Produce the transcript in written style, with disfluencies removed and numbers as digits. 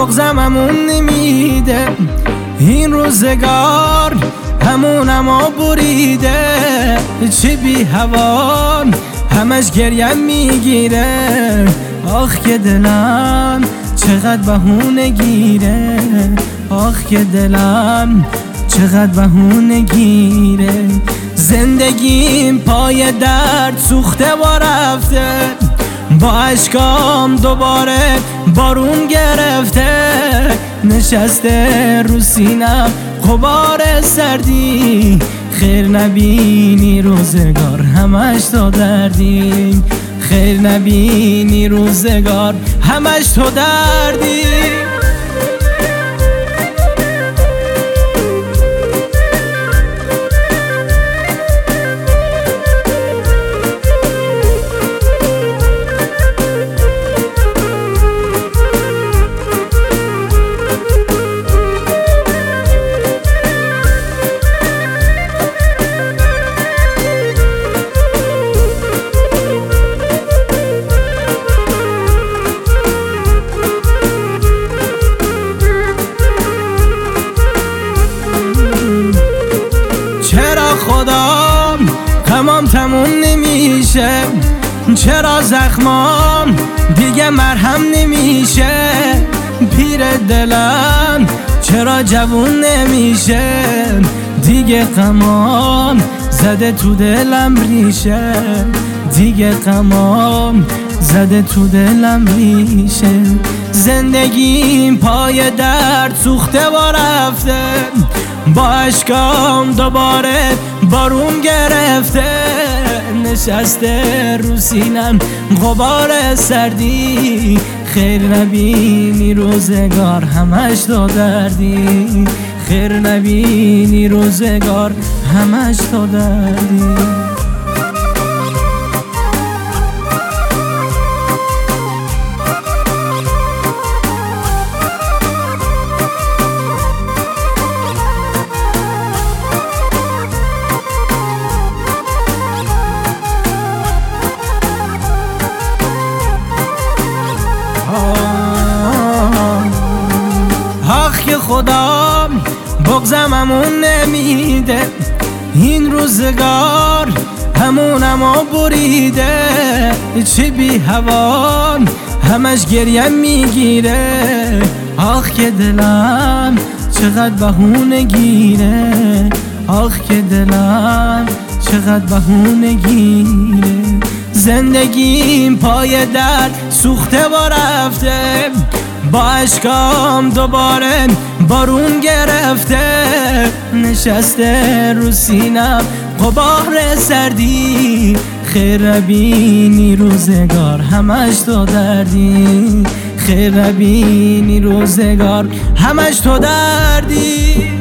بغضم همون نمیده، این روزگار همونم بریده. چه بی هوان همش گریم میگیره، آخ که دلم چقدر بهونه گیره، آخ که دلم چقدر بهونه گیره. زندگیم پای درد سوخته و رفته، با اشکام دوباره بارون گرفته. نشسته رو سینم غبار سردی، خیر نبینی روزگار همش تو دردی، خیر نبینی روزگار همش تو دردی. چرا خدا غمام تموم نمیشه، چرا زخمام دیگه مرهم نمیشه. پیر دلم چرا جوون نمیشه، دیگه غمام زده تو دلم ریشه، دیگه غمام زده تو دلم ریشه. زندگیم پای درد سوخته و رفته، با اشکام دوباره بارون گرفته. نشسته رو سینم غبار سردی، خیر نبینی روزگار همش تو دردی، خیر نبینی روزگار همش تو دردی. آخ که خدا بغضم همون نمیده، این روزگار همونم بریده. چه بی هوان همش گریم میگیره، آخ که دلم چقدر بهونه گیره، آخ که دلم چقدر بهونه گیره. زندگیم پای درد سوخته و رفته، با اشکام دوباره بارون گرفته. نشسته رو سینم غبار سردی، خیر نبینی روزگار همش تو دردی، خیر نبینی روزگار همش تو دردی.